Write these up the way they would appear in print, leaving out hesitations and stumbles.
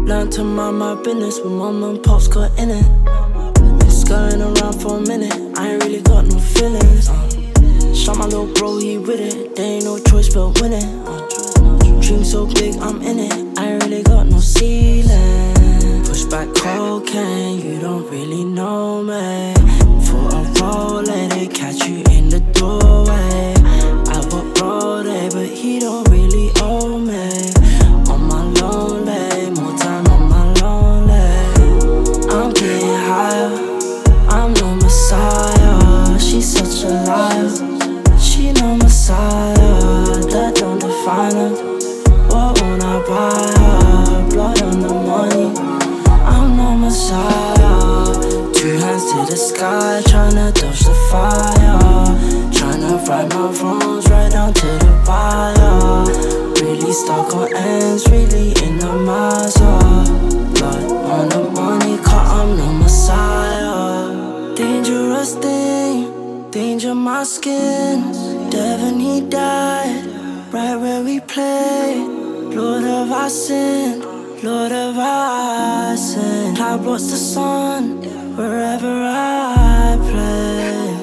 Learned to mind my business when mom and pops got in it. It's going around for a minute, I ain't really got no feelings. Shot my little bro, he with it, there ain't no choice but winning. Dream so big, I'm in it, I ain't really got no ceiling. Push back cocaine, you don't really know me. For a roll, let it catch you in the doorway. I got Brody, but he don't really owe me. On my lonely, more time on my lonely. I'm getting higher, I'm no messiah. She's such a liar, she no messiah. That don't define her. What won't I buy her? Blood on the money, I'm no messiah. Two hands to the sky, tryna dodge the fire. Tryna right my wrongs right down to the wire. Really stuck on ends, really in the mazza. Blood on the money, cause I'm no messiah. Dangerous thing, danger my skin. Devin, he died right where we played. Lord of our sin, Lord of our sin. Cloud blocks the sun wherever I play.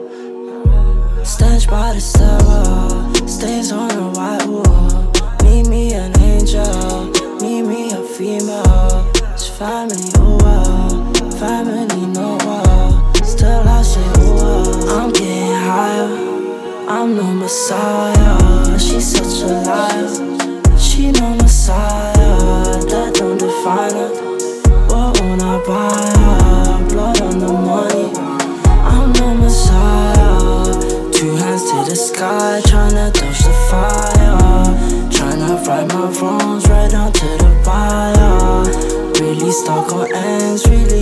Stench by the stairwell, stains on the white wall. Meet me an angel, meet me a female. It's family, oh well, family, no well. Still I say, oh well. I'm getting higher, I'm no messiah. She's such a liar, she no messiah. That don't define her. What won't I buy her? Blood on the money, I'm no messiah. Two hands to the sky, tryna dodge the fire. Tryna right my wrongs right down to the wire. Really stuck on ends, really